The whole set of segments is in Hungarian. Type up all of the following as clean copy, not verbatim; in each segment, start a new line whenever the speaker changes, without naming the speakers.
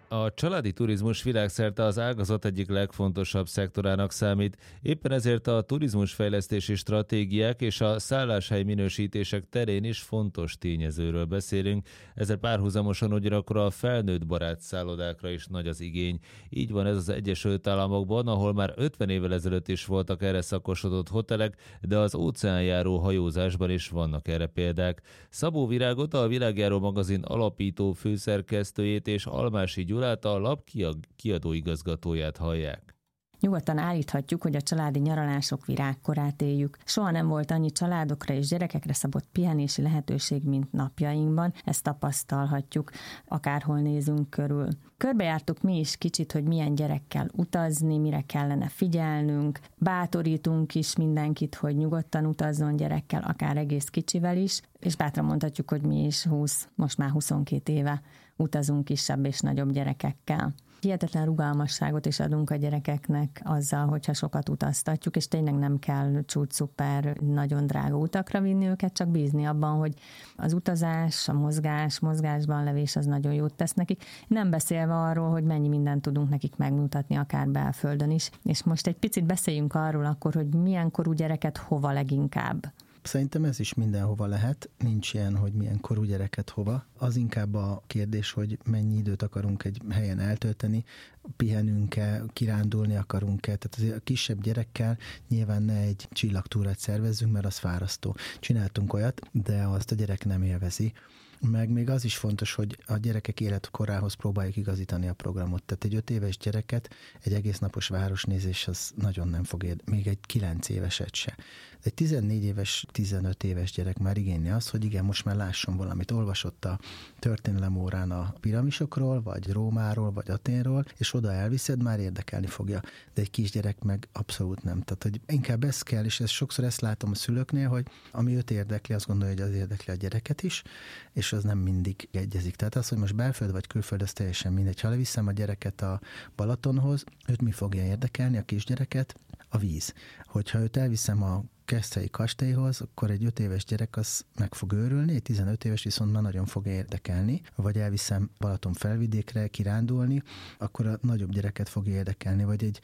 A családi turizmus világszerte az ágazat egyik legfontosabb szektorának számít, éppen ezért a turizmusfejlesztési stratégiák és a szálláshely minősítések terén is fontos tényezőről beszélünk, ezzel párhuzamosan ugyanakkor a felnőtt barát szállodákra is nagy az igény. Így van ez az Egyesült Államokban, ahol már 50 évvel ezelőtt is voltak erre szakosodott hotelek, de az óceánjáró hajózásban is vannak erre példák. Szabó Virágot, a Világjáró magazin alapító főszerkesztőjét és Almási Gyulát, a lap kiadóigazgatóját hallják.
Nyugodtan állíthatjuk, hogy a családi nyaralások virágkorát éljük. Soha nem volt annyi családokra és gyerekekre szabott pihenési lehetőség, mint napjainkban. Ezt tapasztalhatjuk, akárhol nézünk körül. Körbejártuk mi is kicsit, hogy milyen gyerekkel utazni, mire kellene figyelnünk. Bátorítunk is mindenkit, hogy nyugodtan utazzon gyerekkel, akár egész kicsivel is, és bátran mondhatjuk, hogy mi is most már 22 éve utazunk kisebb és nagyobb gyerekekkel. Hihetetlen rugalmasságot is adunk a gyerekeknek azzal, hogyha sokat utaztatjuk, és tényleg nem kell csúcs-szuper, nagyon drága utakra vinni őket, csak bízni abban, hogy az utazás, a mozgásban levés az nagyon jót tesz nekik. Nem beszélve arról, hogy mennyi mindent tudunk nekik megmutatni, akár belföldön is. És most egy picit beszéljünk arról akkor, hogy milyen korú gyereket hova leginkább.
Szerintem ez is mindenhova lehet, nincs ilyen, hogy milyen korú gyereket hova. Az inkább a kérdés, hogy mennyi időt akarunk egy helyen eltölteni, pihenünk-e, kirándulni akarunk-e. Tehát azért a kisebb gyerekkel nyilván ne egy csillagtúrát szervezzünk, mert az fárasztó. Csináltunk olyat, de azt a gyerek nem élvezi. Meg még az is fontos, hogy a gyerekek életkorához próbáljuk igazítani a programot. Tehát egy 5 éves gyereket egy egész napos városnézés az nagyon nem fog érni, még egy 9 éveset se. De egy 14 éves, 15 éves gyerek már igényli azt, hogy igen, most már lásson valamit. Olvasott a történelemórán a piramisokról, vagy Rómáról, vagy Aténról, és oda elviszed, már érdekelni fogja. De egy kisgyerek meg abszolút nem. Tehát, hogy inkább ez kell, és sokszor ezt látom a szülőknél, hogy ami őt érdekli, azt gondolja, hogy az érdekli a gyereket is, és az nem mindig egyezik. Tehát az, hogy most belföld vagy külföld, az teljesen mindegy. Ha leviszem a gyereket a Balatonhoz, őt mi fogja érdekelni, a kisgyereket? A víz. Hogyha őt elviszem a Keszthelyi kastélyhoz, akkor egy 5 éves gyerek az meg fog őrülni, egy 15 éves viszont már nagyon fog érdekelni, vagy elviszem Balaton felvidékre kirándulni, akkor a nagyobb gyereket fog érdekelni, vagy egy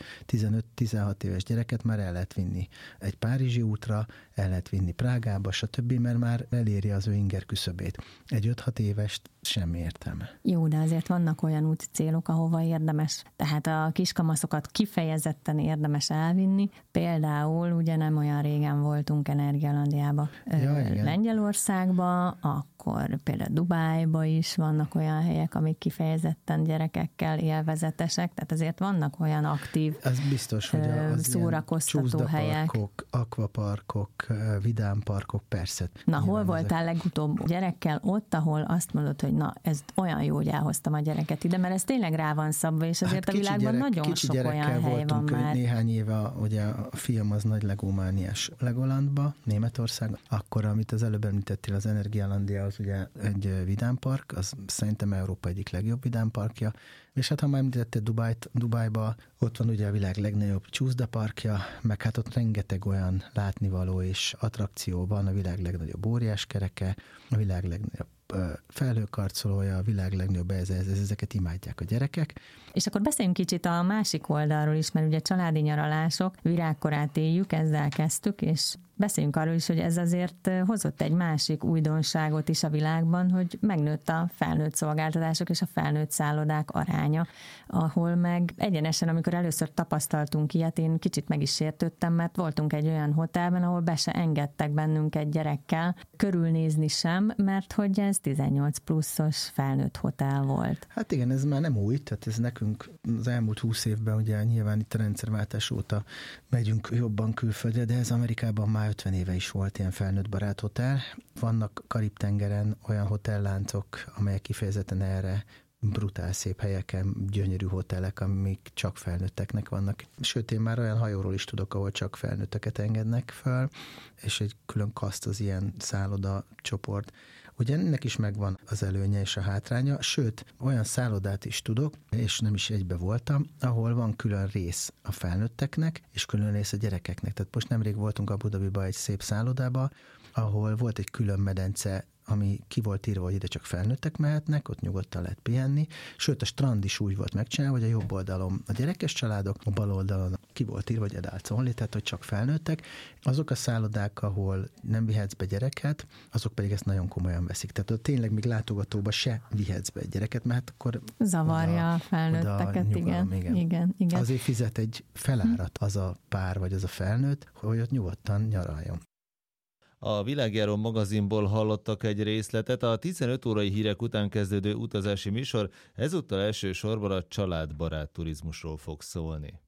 15-16 éves gyereket már el lehet vinni egy párizsi útra, el lehet vinni Prágába, stb., mert már eléri az ő inger küszöbét. Egy 5-6 évest semmi értelme.
Jó, de azért vannak olyan útcélok, ahova érdemes, tehát a kiskamaszokat kifejezetten érdemes elvinni. Például ugye nem olyan régen voltunk Energialandiába, Lengyelországba, akkor például Dubájba is vannak olyan helyek, amik kifejezetten gyerekekkel élvezetesek, tehát azért vannak olyan aktív
ez biztos, hogy
szórakoztató helyek.
Akvaparkok, vidámparkok, persze.
Na, hol voltál legutóbb gyerekkel? Ott, ahol azt mondod, hogy na, ez olyan jó, hogy elhoztam a gyereket ide, mert ez tényleg rá van szabva, és azért a világban nagyon sok olyan hely van már.
Néhány éve, ugye a fiam az nagy legómániás Legolandba, Németország, akkor, amit az előbb említettél, az Energialandia, az ugye egy vidámpark, az szerintem Európa egyik legjobb vidámparkja, és hát ha már említetted Dubájba, ott van ugye a világ legnagyobb csúszdaparkja, meg hát ott rengeteg olyan látnivaló és attrakció van, a világ legnagyobb óriáskereke, a világ legnagyobb felhőkarcolója, a világ legnagyobb ezeket imádják a gyerekek.
És akkor beszéljünk kicsit a másik oldalról is, mert ugye családi nyaralások, virágkorát éljük, ezzel kezdtük, és beszéljünk arról is, hogy ez azért hozott egy másik újdonságot is a világban, hogy megnőtt a felnőtt szolgáltatások és a felnőtt szállodák aránya, ahol meg egyenesen, amikor először tapasztaltunk ilyet, én kicsit meg is sértődtem, mert voltunk egy olyan hotelben, ahol be se engedtek bennünk egy gyerekkel, körülnézni sem, mert hogy ez 18 pluszos felnőtt hotel volt.
Hát igen, ez már nem új, tehát ez nekünk az elmúlt 20 évben ugye nyilván itt a rendszerváltás óta megyünk jobban külföldre, de ez Amerikában már 50 éve is volt ilyen felnőtt barát hotel. Vannak Karib-tengeren olyan hotelláncok, amelyek kifejezetten erre brutál szép helyeken, gyönyörű hotelek, amik csak felnőtteknek vannak. Sőt, én már olyan hajóról is tudok, ahol csak felnőtteket engednek föl, és egy külön kaszt az ilyen szálloda csoport. Ugye ennek is megvan az előnye és a hátránya, sőt, olyan szállodát is tudok, és nem is egybe voltam, ahol van külön rész a felnőtteknek, és külön rész a gyerekeknek. Tehát most nemrég voltunk Abu Dhabiba egy szép szállodába, ahol volt egy külön medence ami ki volt írva, hogy ide csak felnőttek mehetnek, ott nyugodtan lehet pihenni, sőt a strand is úgy volt megcsinálva, hogy a jobb oldalon a gyerekes családok, a bal oldalon ki volt írva, hogy adults only, tehát hogy csak felnőttek. Azok a szállodák, ahol nem vihetsz be gyereket, azok pedig ezt nagyon komolyan veszik. Tehát ott tényleg még látogatóba se vihetsz be egy gyereket, mert akkor
zavarja a felnőtteket, igen.
Azért fizet egy felárat az a pár, vagy az a felnőtt, hogy ott nyugodtan nyaraljon.
A Világjáró magazinból hallottak egy részletet, a 15 órai hírek után kezdődő utazási műsor ezúttal elsősorban a családbarát turizmusról fog szólni.